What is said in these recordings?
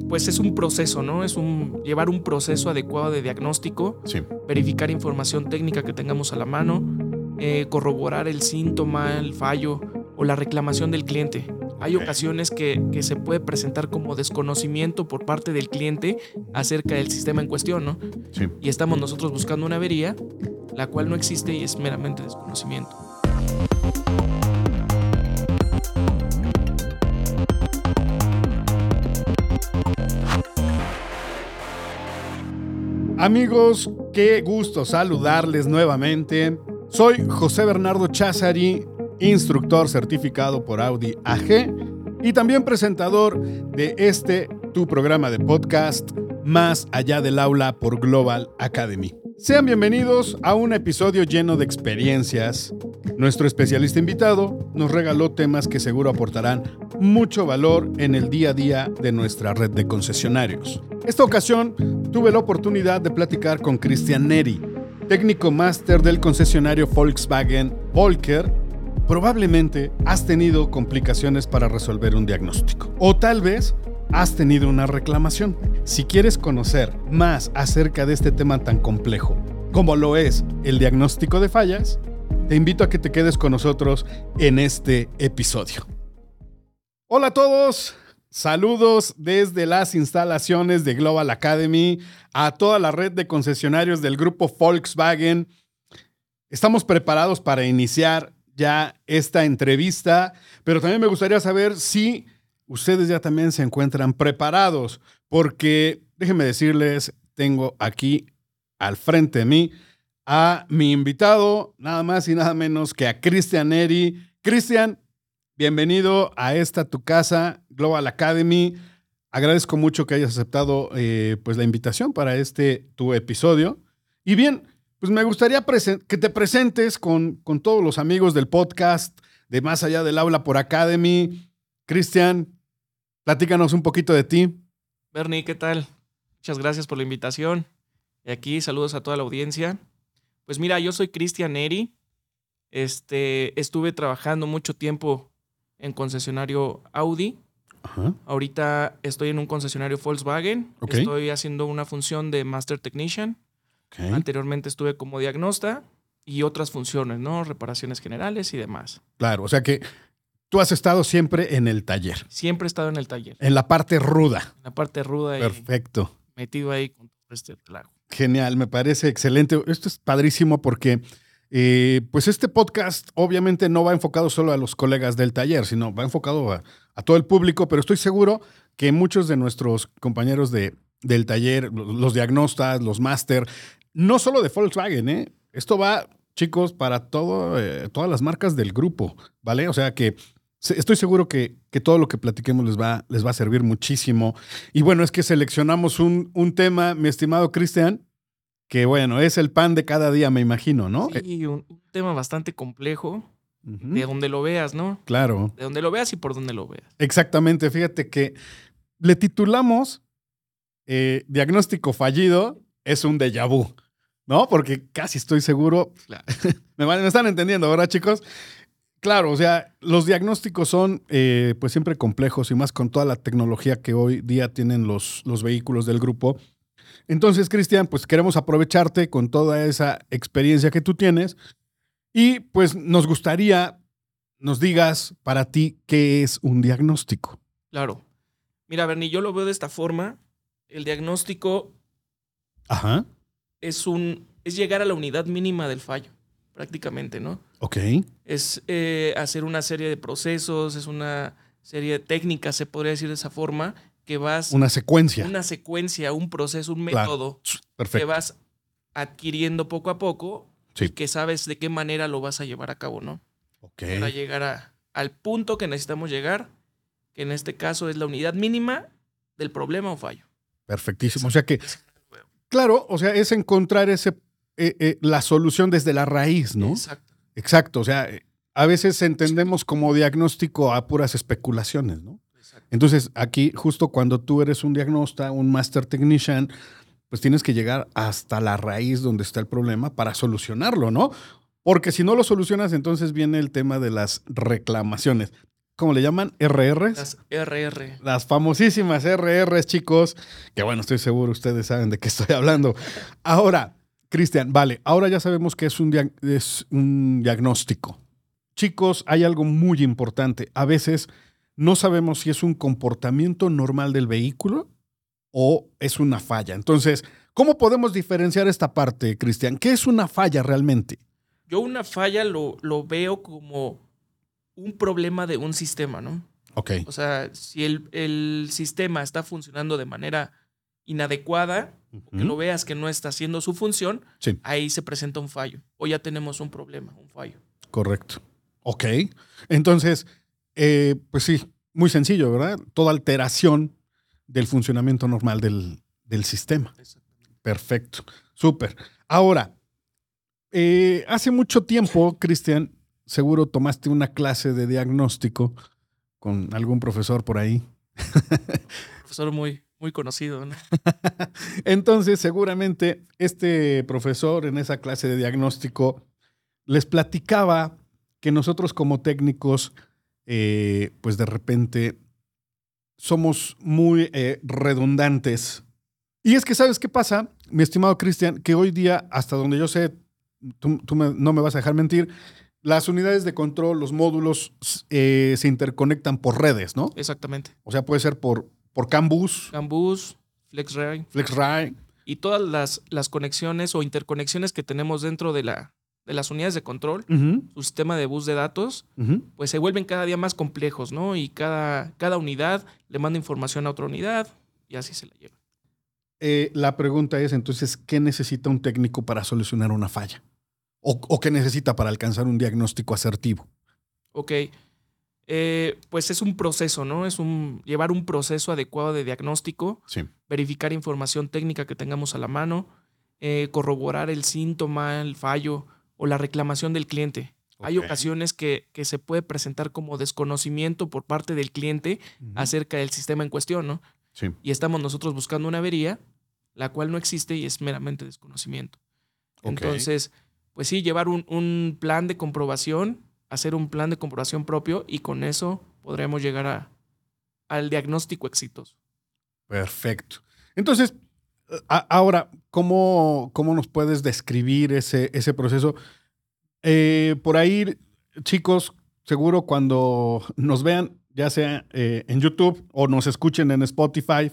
pues es un proceso, ¿no? Llevar un proceso adecuado de diagnóstico, Sí. verificar información técnica que tengamos a la mano, corroborar el síntoma, el fallo o la reclamación del cliente. Hay ocasiones que se puede presentar como desconocimiento por parte del cliente acerca del sistema en cuestión, ¿no? Sí. Y estamos nosotros buscando una avería, la cual no existe y es meramente desconocimiento. Amigos, qué gusto saludarles nuevamente. Soy José Bernardo Cházari, instructor certificado por Audi AG y también presentador de tu programa de podcast Más allá del aula por Global Academy. Sean bienvenidos a un episodio lleno de experiencias. Nuestro especialista invitado nos regaló temas que seguro aportarán mucho valor en el día a día de nuestra red de concesionarios. Esta ocasión tuve la oportunidad de platicar con Christian Neri, técnico máster del concesionario Volkswagen Volker. Probablemente has tenido complicaciones para resolver un diagnóstico. O tal vez has tenido una reclamación. Si quieres conocer más acerca de este tema tan complejo como lo es el diagnóstico de fallas, te invito a que te quedes con nosotros en este episodio. Hola a todos, saludos desde las instalaciones de Global Academy a toda la red de concesionarios del grupo Volkswagen. Estamos preparados para iniciar ya esta entrevista, pero también me gustaría saber si ustedes ya también se encuentran preparados, porque déjenme decirles, tengo aquí al frente de mí a mi invitado, nada más y nada menos que a Christian Neri. Christian, bienvenido a tu casa, Global Academy. Agradezco mucho que hayas aceptado pues la invitación para tu episodio. Y bien, pues me gustaría que te presentes con todos los amigos del podcast de Más allá del aula por Academy. Christian, platícanos un poquito de ti. Bernie, ¿qué tal? Muchas gracias por la invitación. Y aquí saludos a toda la audiencia. Pues mira, yo soy Christian Neri. Estuve trabajando mucho tiempo en concesionario Audi. Ajá. Ahorita estoy en un concesionario Volkswagen. Okay. Estoy haciendo una función de Master Technician. Okay. Anteriormente estuve como diagnasta y otras funciones, ¿no? Reparaciones generales y demás. Claro, o sea que tú has estado siempre en el taller. Siempre he estado en el taller. En la parte ruda. En la parte ruda. Perfecto. Y metido ahí con todo este relajo. Genial, me parece excelente. Esto es padrísimo porque pues este podcast obviamente no va enfocado solo a los colegas del taller, sino va enfocado a todo el público, pero estoy seguro que muchos de nuestros compañeros del taller, los diagnostas, los máster, no solo de Volkswagen, esto va, chicos, para todas las marcas del grupo, ¿vale? O sea que estoy seguro que todo lo que platiquemos les va a servir muchísimo. Y bueno, es que seleccionamos un tema, mi estimado Christian, que bueno, es el pan de cada día, me imagino, ¿no? Sí, un tema bastante complejo, de donde lo veas, ¿no? Claro. De donde lo veas y por donde lo veas. Exactamente, fíjate que le titulamos Diagnóstico fallido es un déjà vu, ¿no? Porque casi estoy seguro, Claro. me están entendiendo, ¿verdad, chicos? Claro, o sea, los diagnósticos son pues siempre complejos y más con toda la tecnología que hoy día tienen los vehículos del grupo. Entonces, Christian, pues queremos aprovecharte con toda esa experiencia que tú tienes y pues nos gustaría nos digas para ti qué es un diagnóstico. Claro. Mira, Bernie, yo lo veo de esta forma. El diagnóstico Ajá. es llegar a la unidad mínima del fallo, prácticamente, ¿no? Ok. Es hacer una serie de procesos, es una serie de técnicas, se podría decir de esa forma, que vas... Una secuencia. Una secuencia, un proceso, un método Perfecto. que vas adquiriendo poco a poco Sí. y que sabes de qué manera lo vas a llevar a cabo, ¿no? Ok. Para llegar al punto que necesitamos llegar, que en este caso es la unidad mínima del problema o fallo. Perfectísimo. O sea que, claro, o sea, es encontrar la solución desde la raíz, ¿no? Exacto. Exacto. O sea, a veces entendemos como diagnóstico a puras especulaciones, ¿no? Exacto. Entonces, aquí, justo cuando tú eres un diagnasta, un master technician, pues tienes que llegar hasta la raíz donde está el problema para solucionarlo, ¿no? Porque si no lo solucionas, entonces viene el tema de las reclamaciones. ¿cómo le llaman? RRs. Las RR. Las famosísimas RRs, chicos. Que bueno, estoy seguro ustedes saben de qué estoy hablando. Ahora, Cristian, vale, ahora ya sabemos que es un diagnóstico. Chicos, hay algo muy importante. A veces no sabemos si es un comportamiento normal del vehículo o es una falla. Entonces, ¿cómo podemos diferenciar esta parte, Cristian? ¿Qué es una falla realmente? Yo una falla lo veo como un problema de un sistema, ¿no? Ok. O sea, si el sistema está funcionando de manera inadecuada, o que lo veas que no está haciendo su función, Sí. ahí se presenta un fallo. O ya tenemos un problema, un fallo. Correcto. Ok. Entonces, pues sí, muy sencillo, ¿verdad? Toda alteración del funcionamiento normal del sistema. Perfecto. Súper. Ahora, hace mucho tiempo, Cristian, seguro tomaste una clase de diagnóstico con algún profesor por ahí. Profesor muy conocido, ¿no? Entonces, seguramente este profesor en esa clase de diagnóstico les platicaba que nosotros como técnicos, pues de repente somos muy redundantes. Y es que, ¿sabes qué pasa, mi estimado Cristian? Que hoy día, hasta donde yo sé, no me vas a dejar mentir, las unidades de control, los módulos se interconectan por redes, ¿no? Exactamente. O sea, puede ser por CAN bus, Gambus, FlexRay. FlexRay. Y todas las conexiones o interconexiones que tenemos dentro de las unidades de control, su sistema de bus de datos, pues se vuelven cada día más complejos, ¿no? Y cada unidad le manda información a otra unidad y así se la lleva. La pregunta es, entonces, ¿qué necesita un técnico para solucionar una falla? ¿O qué necesita para alcanzar un diagnóstico asertivo? Ok. Pues es un proceso, ¿no? Llevar un proceso adecuado de diagnóstico, Sí. verificar información técnica que tengamos a la mano, corroborar el síntoma, el fallo o la reclamación del cliente. Ok. Hay ocasiones que se puede presentar como desconocimiento por parte del cliente acerca del sistema en cuestión, ¿no? Sí. Y estamos nosotros buscando una avería, la cual no existe y es meramente desconocimiento. Ok. Entonces, pues sí, llevar un plan de comprobación, hacer un plan de comprobación propio y con eso podremos llegar al diagnóstico exitoso. Perfecto. Entonces, ahora, ¿cómo nos puedes describir ese proceso? Por ahí, chicos, seguro cuando nos vean, ya sea en YouTube o nos escuchen en Spotify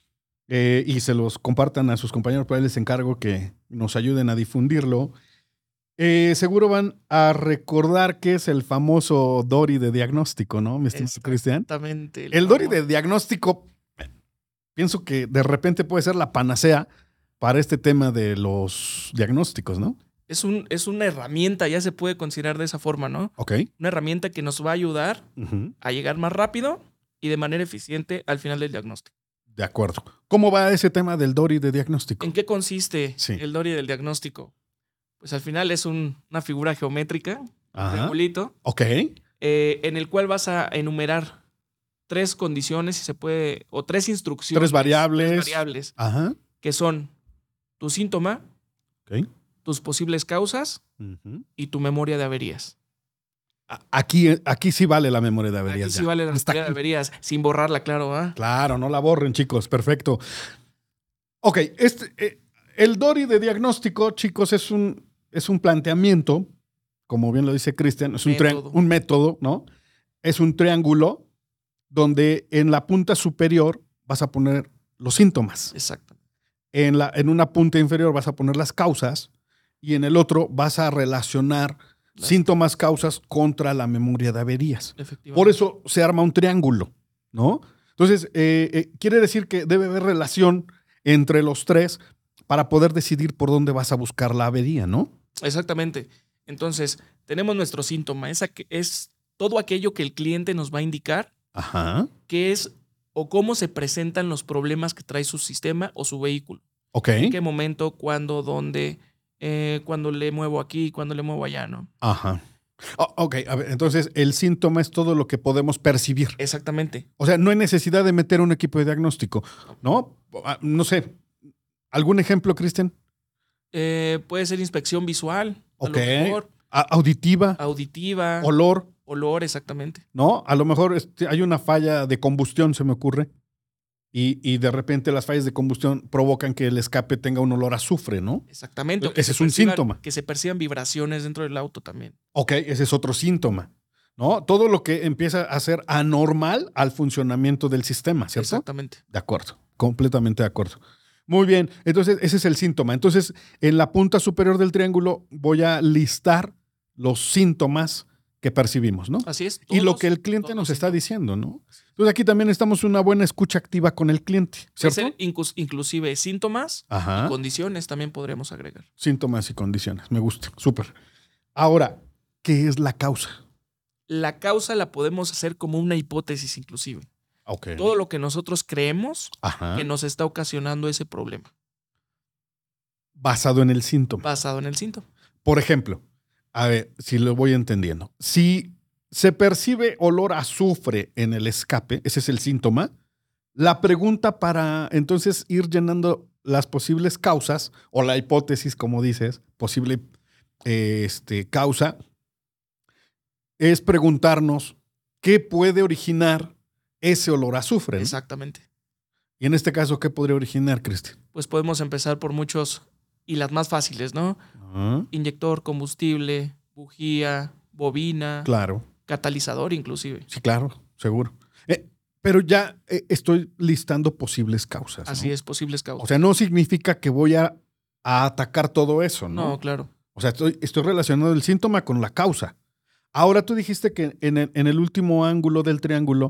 y se los compartan a sus compañeros, por ahí les encargo que nos ayuden a difundirlo. Seguro van a recordar que es el famoso Dory de diagnóstico, ¿no, mi estimado Cristian? Exactamente. El Dory de diagnóstico, pienso que de repente puede ser la panacea para este tema de los diagnósticos, ¿no? Es una herramienta, ya se puede considerar de esa forma, ¿no? Ok. Una herramienta que nos va a ayudar a llegar más rápido y de manera eficiente al final del diagnóstico. De acuerdo. ¿Cómo va ese tema del Dory de diagnóstico? ¿En qué consiste Sí. el Dory del diagnóstico? Pues al final es una figura geométrica, un triangulito, Ok. en el cual vas a enumerar 3 condiciones, si se puede, o 3 instrucciones. 3 variables. 3 variables, Ajá. que son tu síntoma, Ok. tus posibles causas y tu memoria de averías. Aquí sí vale la memoria de averías. Aquí sí vale la memoria de averías, sin borrarla, claro. ¿Ah? Claro, no la borren, chicos. Perfecto. Ok, el Dory de diagnóstico, chicos, es un planteamiento, como bien lo dice Cristian, es un método, ¿no? Es un triángulo donde en la punta superior vas a poner los síntomas. Exacto. En una punta inferior vas a poner las causas y en el otro vas a relacionar síntomas, causas contra la memoria de averías. Por eso se arma un triángulo, ¿no? Entonces, quiere decir que debe haber relación entre los 3 para poder decidir por dónde vas a buscar la avería, ¿no? Exactamente. Entonces, tenemos nuestro síntoma. Es todo aquello que el cliente nos va a indicar qué es o cómo se presentan los problemas que trae su sistema o su vehículo. Ok. En qué momento, cuándo, dónde, cuándo le muevo aquí, cuándo le muevo allá, ¿no? Ajá. Ok, a ver, entonces el síntoma es todo lo que podemos percibir. Exactamente. O sea, no hay necesidad de meter un equipo de diagnóstico, ¿no? No sé. ¿Algún ejemplo, Cristian? Puede ser inspección visual. Ok. A lo mejor. Auditiva. Auditiva. Olor. Olor, exactamente. ¿No? A lo mejor hay una falla de combustión, se me ocurre, y de repente las fallas de combustión provocan que el escape tenga un olor a azufre, ¿no? Exactamente. Ese es un síntoma. Que se perciban vibraciones dentro del auto también. Ok, ese es otro síntoma, ¿no? Todo lo que empieza a ser anormal al funcionamiento del sistema, ¿cierto? Exactamente. De acuerdo, completamente de acuerdo. Muy bien, entonces ese es el síntoma. Entonces, en la punta superior del triángulo voy a listar los síntomas que percibimos, ¿no? Así es. Y lo que el cliente nos está diciendo, ¿no? Entonces aquí también estamos una buena escucha activa con el cliente, ¿cierto? Inclusive síntomas Ajá. y condiciones también podríamos agregar. Síntomas y condiciones, me gusta, súper. Ahora, ¿qué es la causa? La causa la podemos hacer como una hipótesis inclusive. Okay. Todo lo que nosotros creemos Ajá. que nos está ocasionando ese problema. Basado en el síntoma. Basado en el síntoma. Por ejemplo, a ver si lo voy entendiendo. Si se percibe olor a azufre en el escape, ese es el síntoma. La pregunta para entonces ir llenando las posibles causas o la hipótesis, como dices, posible causa, es preguntarnos qué puede originar ese olor a azufre, ¿no? Exactamente. Y en este caso, ¿qué podría originar, Cristian? Pues podemos empezar por muchos y las más fáciles, ¿no? Uh-huh. Inyector, combustible, bujía, bobina. Claro. Catalizador inclusive. Sí, claro, seguro. Pero ya estoy listando posibles causas, ¿no? Así es, posibles causas. O sea, no significa que voy a atacar todo eso, ¿no? No, claro. O sea, estoy relacionando el síntoma con la causa. Ahora tú dijiste que en el último ángulo del triángulo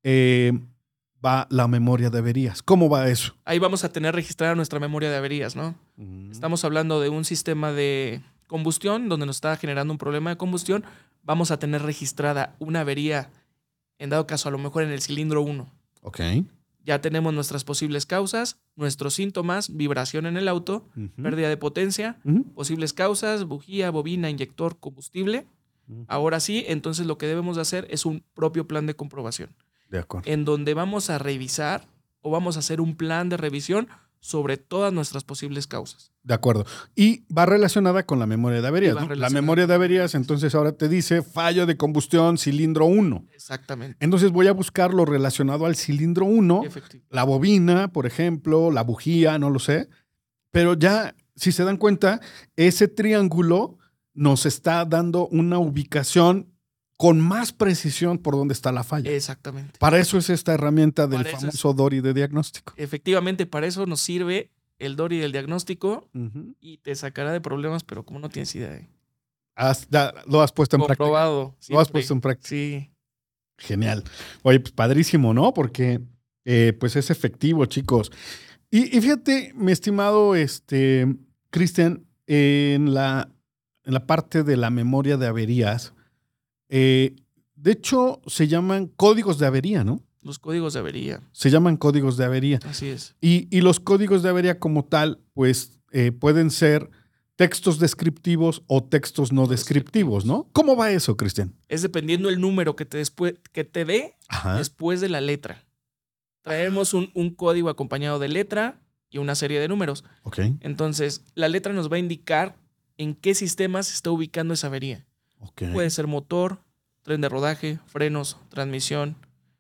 va la memoria de averías. ¿Cómo va eso? Ahí vamos a tener registrada nuestra memoria de averías, ¿no? Estamos hablando de un sistema de combustión donde nos está generando un problema de combustión. Vamos a tener registrada una avería, en dado caso a lo mejor en el cilindro 1. Ok. Ya tenemos nuestras posibles causas, nuestros síntomas, vibración en el auto, pérdida de potencia, posibles causas, bujía, bobina, inyector, combustible. Ahora sí, entonces lo que debemos de hacer es un propio plan de comprobación. De acuerdo. En donde vamos a revisar o vamos a hacer un plan de revisión sobre todas nuestras posibles causas. De acuerdo. Y va relacionada con la memoria de averías, ¿no? La memoria de averías, entonces ahora te dice fallo de combustión cilindro 1. Exactamente. Entonces voy a buscar lo relacionado al cilindro 1, la bobina, por ejemplo, la bujía, no lo sé. Pero ya, si se dan cuenta, ese triángulo nos está dando una ubicación con más precisión por dónde está la falla. Exactamente. Para eso es esta herramienta del famoso DORI de diagnóstico. Efectivamente, para eso nos sirve el DORI del diagnóstico y te sacará de problemas, pero como no tienes idea. Lo has puesto en práctica. Comprobado. Lo has puesto en práctica. Sí. Genial. Oye, pues padrísimo, ¿no? Porque pues es efectivo, chicos. Y fíjate, mi estimado Cristian, en la parte de la memoria de averías, de hecho, se llaman códigos de avería, ¿no? Los códigos de avería. Se llaman códigos de avería. Así es. Y los códigos de avería como tal, pues pueden ser textos descriptivos o textos no descriptivos, ¿no? ¿Cómo va eso, Cristian? Es dependiendo el número que te dé después de la letra. Traemos un código acompañado de letra y una serie de números. Ok. Entonces, la letra nos va a indicar en qué sistema se está ubicando esa avería. Okay. Puede ser motor, tren de rodaje, frenos, transmisión,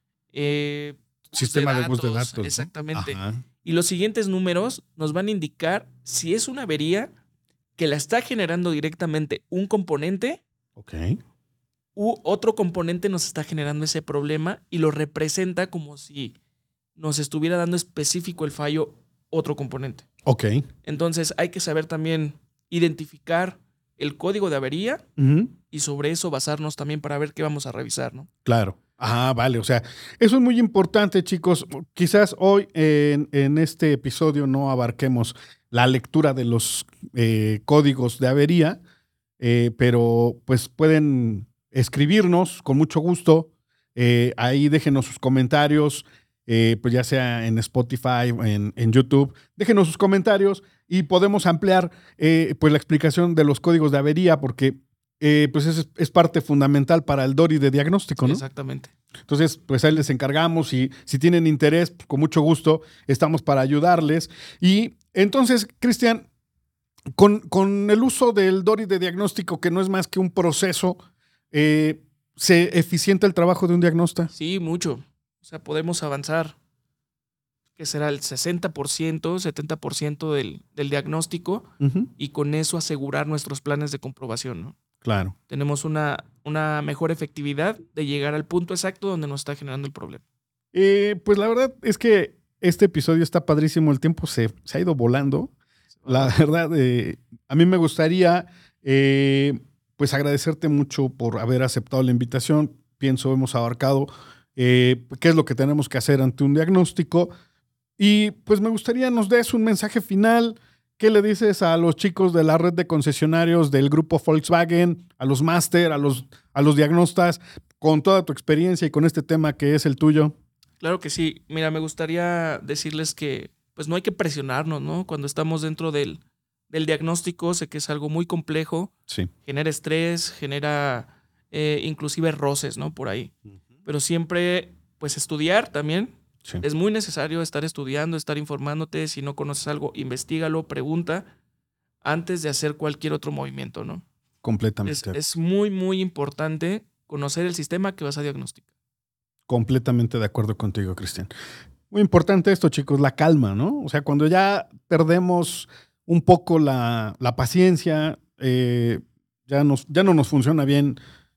sistema de bus de datos. Exactamente. ¿No? Y los siguientes números nos van a indicar si es una avería que la está generando directamente un componente u otro componente nos está generando ese problema y lo representa como si nos estuviera dando específico el fallo otro componente. Ok. Entonces hay que saber también identificar el código de avería y sobre eso basarnos también para ver qué vamos a revisar, ¿no? Claro. Ah, vale. O sea, eso es muy importante, chicos. Quizás hoy en este episodio no abarquemos la lectura de los códigos de avería, pero pues pueden escribirnos con mucho gusto. Ahí déjenos sus comentarios, pues ya sea en Spotify, en YouTube. Déjenos sus comentarios y podemos ampliar pues la explicación de los códigos de avería porque pues es parte fundamental para el DORI de diagnóstico, ¿no? Exactamente. Entonces, pues ahí les encargamos y si tienen interés, pues, con mucho gusto estamos para ayudarles. Y entonces, Cristian, con el uso del DORI de diagnóstico, que no es más que un proceso, ¿se eficienta el trabajo de un diagnasta? Sí, mucho. O sea, podemos avanzar, que será el 60%, 70% del diagnóstico, y con eso asegurar nuestros planes de comprobación, ¿no? Claro. Tenemos una mejor efectividad de llegar al punto exacto donde nos está generando el problema. Pues la verdad es que este episodio está padrísimo. El tiempo se ha ido volando. La verdad, a mí me gustaría pues agradecerte mucho por haber aceptado la invitación. Pienso hemos abarcado qué es lo que tenemos que hacer ante un diagnóstico. Y pues me gustaría nos des un mensaje final. ¿Qué le dices a los chicos de la red de concesionarios del grupo Volkswagen, a los máster, a los diagnostas, con toda tu experiencia y con este tema que es el tuyo? Claro que sí. Mira, me gustaría decirles que pues no hay que presionarnos, ¿no? Cuando estamos dentro del diagnóstico, sé que es algo muy complejo. Sí. Genera estrés, genera inclusive roces, ¿no? Por ahí. Pero siempre, pues estudiar también. Sí. Es muy necesario estar estudiando, estar informándote. Si no conoces algo, investígalo, pregunta antes de hacer cualquier otro movimiento, ¿no? Completamente. Es muy, muy importante conocer el sistema que vas a diagnosticar. Completamente de acuerdo contigo, Cristian. Muy importante esto, chicos, la calma, ¿no? O sea, cuando ya perdemos un poco la paciencia, ya no nos funciona bien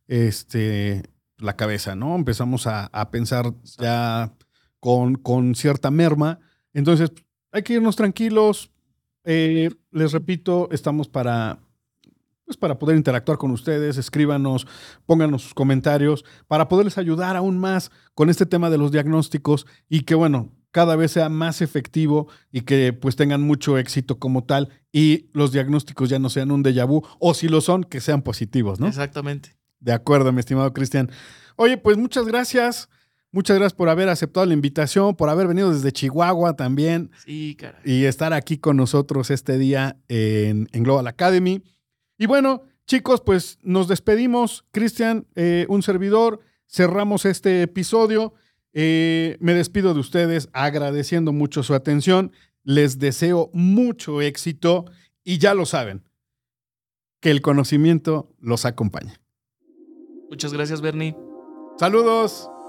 la cabeza, ¿no? Empezamos a pensar ya con cierta merma. Entonces, hay que irnos tranquilos. Les repito, estamos para poder interactuar con ustedes. Escríbanos, pónganos sus comentarios para poderles ayudar aún más con este tema de los diagnósticos y que, bueno, cada vez sea más efectivo y que pues tengan mucho éxito como tal y los diagnósticos ya no sean un déjà vu, o si lo son, que sean positivos, ¿no? Exactamente. De acuerdo, mi estimado Cristian. Oye, pues muchas gracias. Muchas gracias por haber aceptado la invitación, por haber venido desde Chihuahua también. Sí, caray. Y estar aquí con nosotros este día en Global Academy. Y bueno, chicos, pues nos despedimos. Cristian, un servidor, cerramos este episodio. Me despido de ustedes agradeciendo mucho su atención. Les deseo mucho éxito y ya lo saben, que el conocimiento los acompañe. Muchas gracias, Bernie. Saludos.